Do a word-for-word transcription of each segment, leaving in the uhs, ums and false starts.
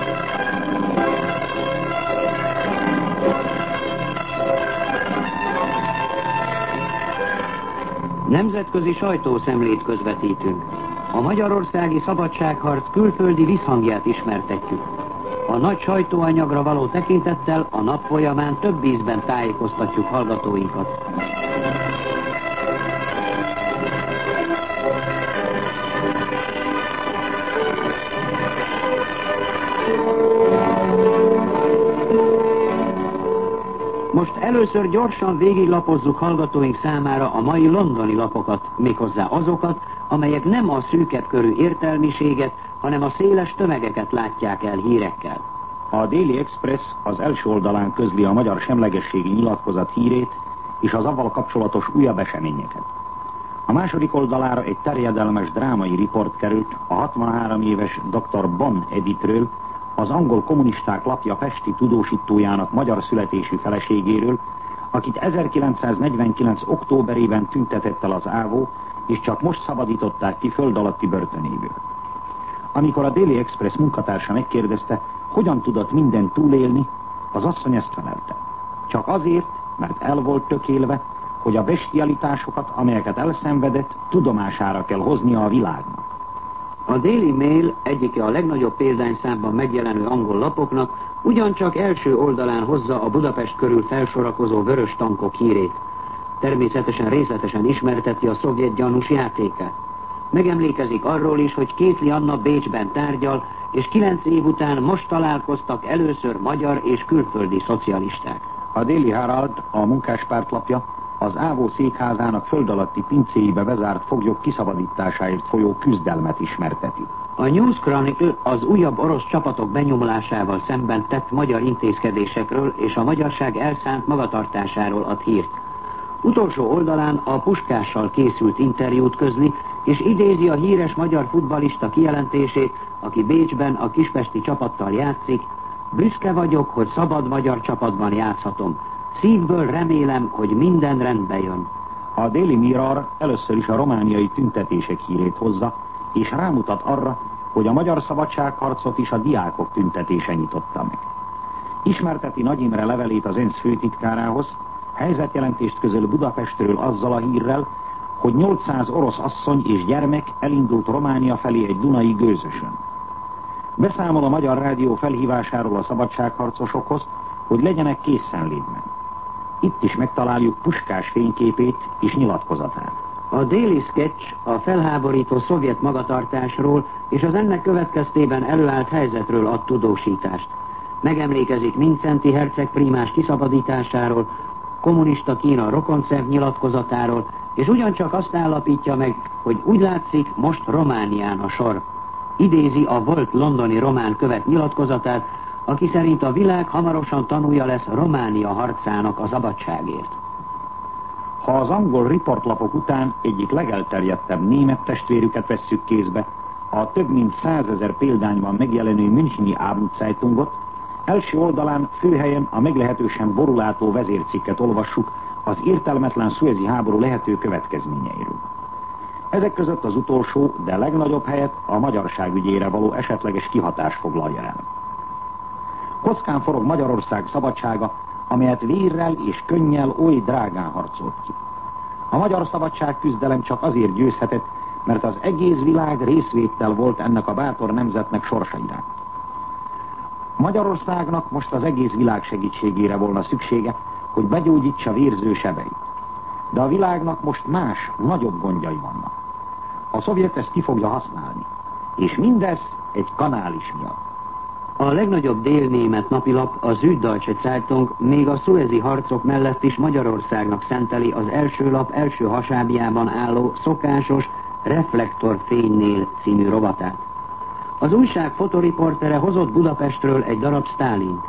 Nemzetközi sajtószemlét közvetítünk. A magyarországi szabadságharc külföldi visszhangját ismertetjük. A nagy sajtóanyagra való tekintettel a nap folyamán több ízben tájékoztatjuk hallgatóinkat. Most először gyorsan végiglapozzuk hallgatóink számára a mai londoni lapokat, méghozzá azokat, amelyek nem a szűkebb körű értelmiséget, hanem a széles tömegeket látják el hírekkel. A Daily Express az első oldalán közli a magyar semlegességi nyilatkozat hírét és az avval kapcsolatos újabb eseményeket. A második oldalára egy terjedelmes drámai riport került a hatvanhárom éves doktor Bon Edithről, az angol kommunisták lapja pesti tudósítójának magyar születésű feleségéről, akit ezerkilencszáznegyvenkilenc októberében tüntetett el az ávó, és csak most szabadították ki föld alatti börtönéből. Amikor a Daily Express munkatársa megkérdezte, hogyan tudott mindent túlélni, az asszony ezt felelte. Csak azért, mert el volt tökélve, hogy a bestialitásokat, amelyeket elszenvedett, tudomására kell hoznia a világnak. A Daily Mail, egyike a legnagyobb példányszámban megjelenő angol lapoknak, ugyancsak első oldalán hozza a Budapest körül felsorakozó vörös tankok hírét. Természetesen részletesen ismerteti a szovjet gyanús játékát. Megemlékezik arról is, hogy Kétli Anna Bécsben tárgyal, és kilenc év után most találkoztak először magyar és külföldi szocialisták. A Daily Herald, a munkáspárt lapja, az ávó székházának föld alatti pincéibe bezárt foglyok kiszabadításáért folyó küzdelmet ismerteti. A News Chronicle az újabb orosz csapatok benyomulásával szemben tett magyar intézkedésekről és a magyarság elszánt magatartásáról ad hírt. Utolsó oldalán a Puskással készült interjút közli, és idézi a híres magyar futballista kijelentését, aki Bécsben a kispesti csapattal játszik: büszke vagyok, hogy szabad magyar csapatban játszhatom. Szívből remélem, hogy minden rendbe jön. A Daily Mirror először is a romániai tüntetések hírét hozza, és rámutat arra, hogy a magyar szabadságharcot is a diákok tüntetése nyitotta meg. Ismerteti Nagy Imre levelét az ENSZ főtitkárához, helyzetjelentést közöl Budapestről azzal a hírrel, hogy nyolcszáz orosz asszony és gyermek elindult Románia felé egy dunai gőzösön. Beszámol a Magyar Rádió felhívásáról a szabadságharcosokhoz, hogy legyenek készenlétben. Itt is megtaláljuk Puskás fényképét és nyilatkozatát. A Daily Sketch a felháborító szovjet magatartásról és az ennek következtében előállt helyzetről ad tudósítást. Megemlékezik Mindszenty herceg prímás kiszabadításáról, kommunista Kína rokonszerv nyilatkozatáról, és ugyancsak azt állapítja meg, hogy úgy látszik, most Románián a sor. Idézi a volt londoni román követ nyilatkozatát, aki szerint a világ hamarosan tanúja lesz Románia harcának a szabadságért. Ha az angol riportlapok után egyik legelterjedtebb német testvérüket vesszük kézbe, a több mint százezer példányban megjelenő Müncheni Abendzeitungot, első oldalán főhelyen a meglehetősen borulátó vezércikket olvassuk az értelmetlen szuezi háború lehető következményeiről. Ezek között az utolsó, de legnagyobb helyet a magyarság ügyére való esetleges kihatás foglalja el. Kockán forog Magyarország szabadsága, amelyet vérrel és könnyel oly drágán harcolt ki. A magyar szabadságküzdelem csak azért győzhetett, mert az egész világ részvéttel volt ennek a bátor nemzetnek sorsa iránt. Magyarországnak most az egész világ segítségére volna szüksége, hogy begyógyítsa vérző sebeit. De a világnak most más, nagyobb gondjai vannak. A szovjet ezt ki fogja használni, és mindez egy kanális miatt. A legnagyobb délnémet napilap, a Süddeutsche Zeitung még a szuezi harcok mellett is Magyarországnak szenteli az első lap első hasábjában álló szokásos Reflektorfénynél című rovatát. Az újság fotoriportere hozott Budapestről egy darab Sztálint.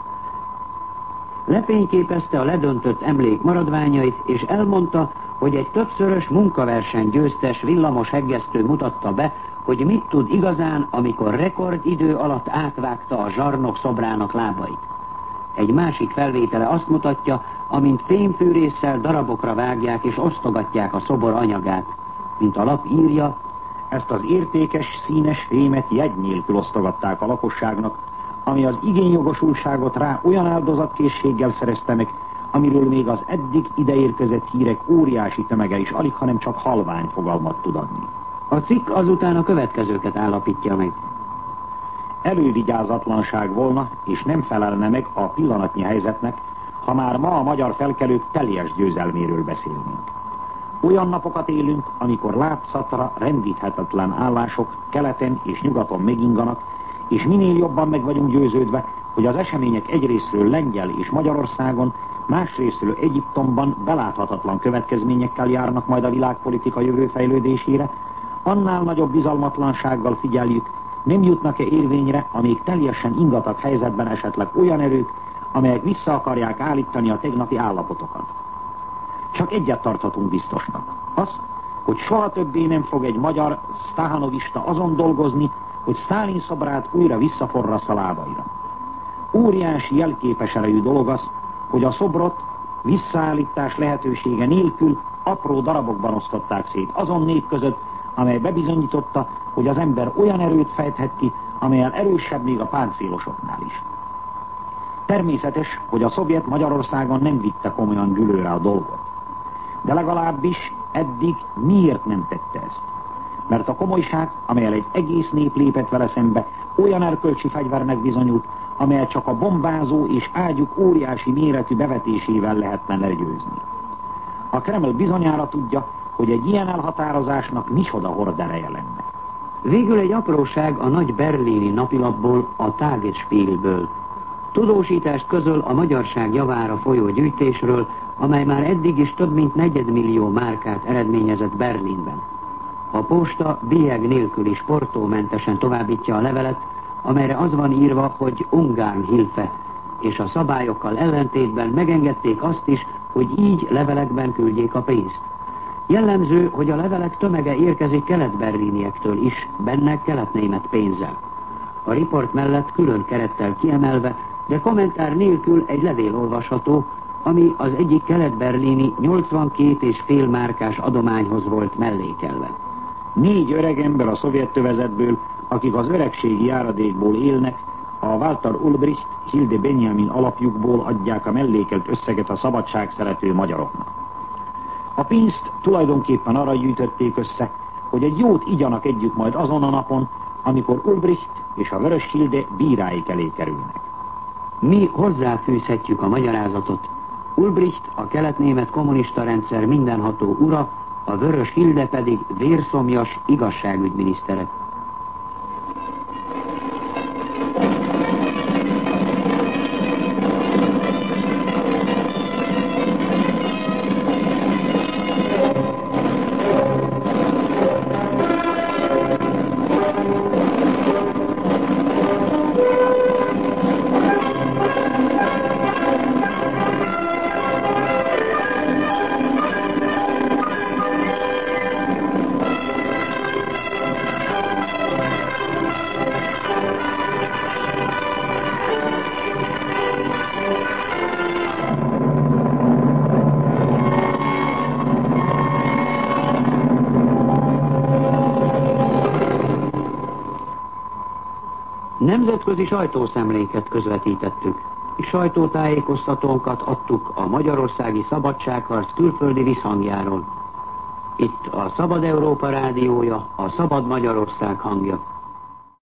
Lefényképezte a ledöntött emlék maradványait, és elmondta, hogy egy többszörös munkaverseny győztes villamos heggesztő mutatta be, hogy mit tud igazán, amikor rekordidő alatt átvágta a zsarnok szobrának lábait. Egy másik felvétele azt mutatja, amint fémfűrésszel darabokra vágják és osztogatják a szobor anyagát. Mint a lap írja, ezt az értékes, színes fémet jegy nélkül osztogatták a lakosságnak, ami az igényjogosultságot rá olyan áldozatkészséggel szerezte meg, amiről még az eddig ideérkezett hírek óriási tömege is alig, hanem csak halvány fogalmat tud adni. A cikk azután a következőket állapítja meg. Elővigyázatlanság volna, és nem felelne meg a pillanatnyi helyzetnek, ha már ma a magyar felkelők teljes győzelméről beszélnénk. Olyan napokat élünk, amikor látszatra rendíthetetlen állások keleten és nyugaton meginganak, és minél jobban meg vagyunk győződve, hogy az események egyrészről Lengyel és Magyarországon, másrészről Egyiptomban beláthatatlan következményekkel járnak majd a világpolitika jövő fejlődésére, annál nagyobb bizalmatlansággal figyeljük, nem jutnak-e érvényre a még teljesen ingatag helyzetben esetleg olyan erők, amelyek vissza akarják állítani a tegnapi állapotokat. Csak egyet tarthatunk biztosnak. Azt, hogy soha többé nem fog egy magyar sztáhanovista azon dolgozni, hogy Sztálin szobrát újra visszaforrassz a lábaira. Óriási jelképes erejű dolog az, hogy a szobrot visszaállítás lehetősége nélkül apró darabokban osztották szét azon nép között, amely bebizonyította, hogy az ember olyan erőt fejthet ki, amelyen erősebb még a páncélosoknál is. Természetes, hogy a szovjet Magyarországon nem vitte komolyan Gülőre a dolgot. De legalábbis eddig miért nem tette ezt? Mert a komolyság, amelyel egy egész nép lépett vele szembe, olyan erkölcsi fegyvernek bizonyult, amelyet csak a bombázó és ágyuk óriási méretű bevetésével lehetne legyőzni. A Kreml bizonyára tudja, hogy egy ilyen elhatározásnak micsoda hordereje lenne. Végül egy apróság a nagy berlini napilapból, a Tagesspiegelből. Tudósítást közöl a magyarság javára folyó gyűjtésről, amely már eddig is több mint negyedmillió márkát eredményezett Berlinben. A posta bélyeg nélkül is portómentesen továbbítja a levelet, amelyre az van írva, hogy Ungarnhilfe, és a szabályokkal ellentétben megengedték azt is, hogy így levelekben küldjék a pénzt. Jellemző, hogy a levelek tömege érkezik kelet-berliniektől is, benne keletnémet pénzzel. A riport mellett külön kerettel kiemelve, de kommentár nélkül egy levél olvasható, ami az egyik kelet-berlini nyolcvankét és fél márkás adományhoz volt mellékelve. Négy öreg ember a szovjet tövezetből, akik az öregségi járadékból élnek, a Walter Ulbricht, Hilde Benjamin alapjukból adják a mellékelt összeget a szabadságszerető magyaroknak. A pénzt tulajdonképpen arra gyűjtötték össze, hogy egy jót igyanak együtt majd azon a napon, amikor Ulbricht és a Vörös Hilde bíráik elé kerülnek. Mi hozzáfűzhetjük a magyarázatot. Ulbricht a keletnémet kommunista rendszer mindenható ura, a Vörös Hilde pedig vérszomjas igazságügyminisztere. Nemzetközi sajtószemléket közvetítettük, és sajtótájékoztatónkat adtuk a Magyarországi Szabadságharc külföldi visszhangjáról. Itt a Szabad Európa rádiója, a Szabad Magyarország hangja.